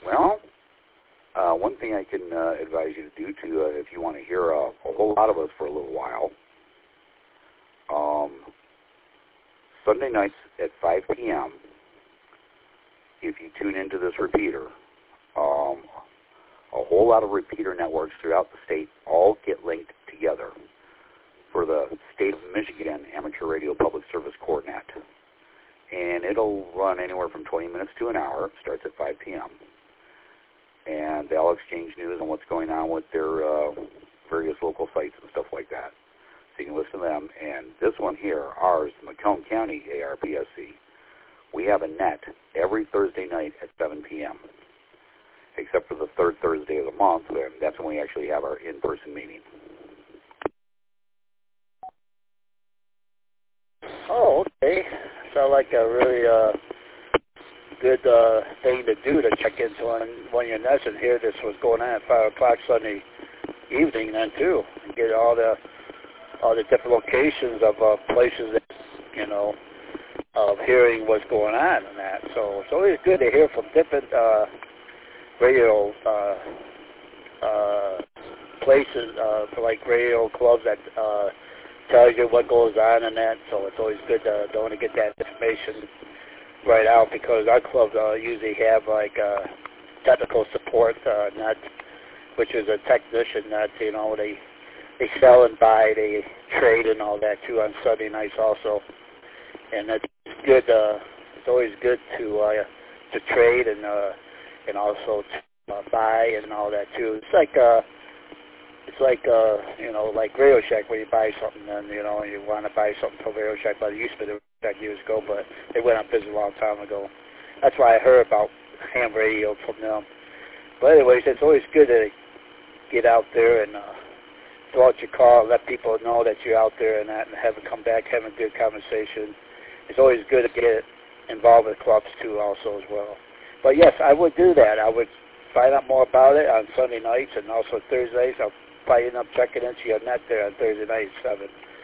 Well, one thing I can advise you to do, if you want to hear a whole lot of us for a little while, Sunday nights at 5 p.m., if you tune into this repeater, a whole lot of repeater networks throughout the state all get linked together for the State of Michigan Amateur Radio Public Service CoreNet. And it'll run anywhere from 20 minutes to an hour. It starts at 5 p.m. And they'll exchange news on what's going on with their various local sites and stuff like that. So you can listen to them. And this one here, ours, Macomb County ARPSC, we have a net every Thursday night at 7 p.m., except for the third Thursday of the month, and that's when we actually have our in-person meeting. Oh, okay. Sounds like a really good thing to do, to check into on your nets and hear this was going on at 5 o'clock Sunday evening then too, and get all the different locations of places that, you know, of hearing what's going on and that. So it's always good to hear from different radio places, like radio clubs that tells you what goes on and that. So it's always good to want to get that information right out, because our clubs usually have like technical support, not, which is a technician that, you know, they sell and buy, they trade and all that too on Sunday nights also. And that's good. It's always good to trade and also to buy and all that too. It's like you know, like Radio Shack, where you buy something and, you know, you want to buy something from Radio Shack, but it used to be that years ago, but they went out of business a long time ago. That's why I heard about ham radio from them. But anyways, it's always good to get out there and throw out your call, let people know that you're out there and that, and have them come back, having a good conversation. It's always good to get involved with clubs too also as well. But yes, I would do that. I would find out more about it on Sunday nights and also Thursdays. I'll probably end up checking into your net there on Thursday night at 7.